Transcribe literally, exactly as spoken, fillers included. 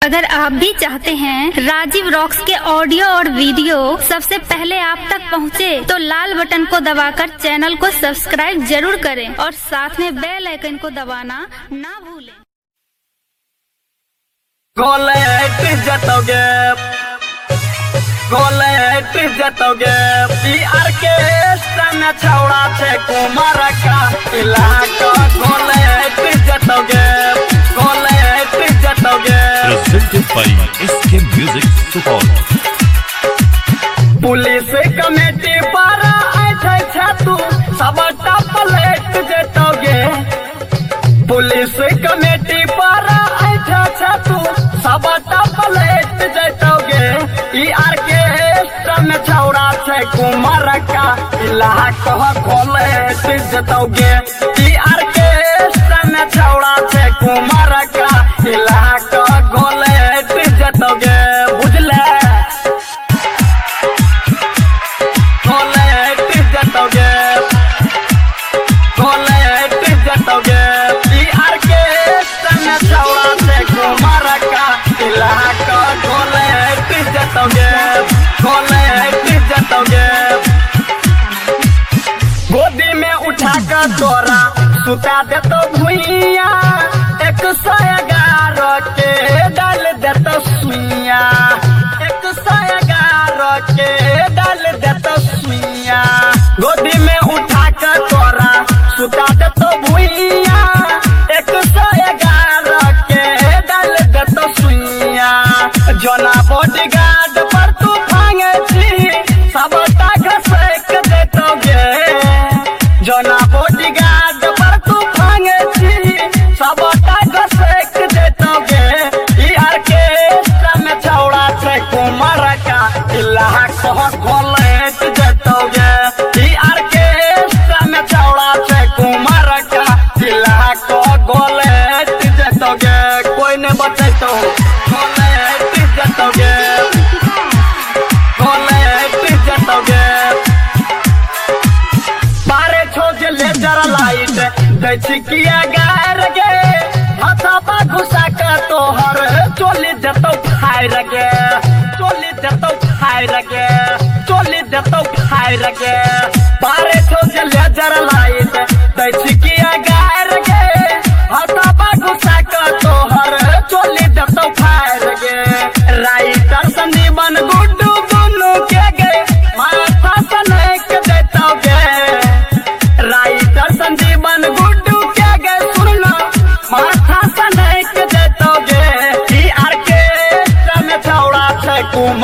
अगर आप भी चाहते हैं राजीव रॉक्स के ऑडियो और वीडियो सबसे पहले आप तक पहुंचे, तो लाल बटन को दबाकर चैनल को सब्सक्राइब जरूर करें और साथ में बेल आइकन को दबाना ना भूलें। गोले जतोगे गोले जतोगे बिहार के सन छौड़ा से कुमार का इलाका गोले जतोगे गोले जतोगे presented by S K Music Support। Police committee पर ऐठे छतु सबटा प्लेट जतोगे पुलिस कमेटी पर ऐठे छतु सबटा प्लेट जतोगे यार के सन छौड़ा से कुमार का इलाका गोले जतोगे यार के सन छौड़ा से कुमार का इलाका गोले जतोगे बुझले गोले जतोगे गोले जतोगे बिहार के सन छौड़ा से कुमार का इलाका गोले जतोगे गोले जतोगे गोदी में उठा कर तोरा सुता दे तो भुइया एक सौ ग्यारह के डाल दे तो सुइया एक सौ ग्यारह के डाल दे तो सुइया गोदी में उठा कर तोरा सुता दे तो भुइया एक सौ ग्यारह के डाल दे तो सुइया जोना बॉडीगार्ड पर तू भांगे छी सब तक सेक दे तो गे जोना बॉडीगार्ड पर तू भांगे छी सब तक सेक दे तो गे यार के सन छौड़ा से कुमार का इलाका गोले जतोगे यार के सन छौड़ा से कुमार का इलाका गोले जतोगे कोई ने बचे तो गोले जतोगे गोले जतोगे बारे छोड़ ले जरा लाइट दे छिकिया गार गे हथापा घुसा का तोहर चोली देतो फायर गे चोली देतो फायर गे चोली देतो फायर गे बारे छोड़ ले जरा लाइट दे छिकिया गार गे हथापा घुसा का तोहर चोली देतो फायर गे राइटर संदीपन गुड्डू दुनू के गे माथा सनेक देतो गे राइटर संदीपन गुड्डू के गे सुनना माथा सनेक देतो गे यार के सन छौड़ा से कुमार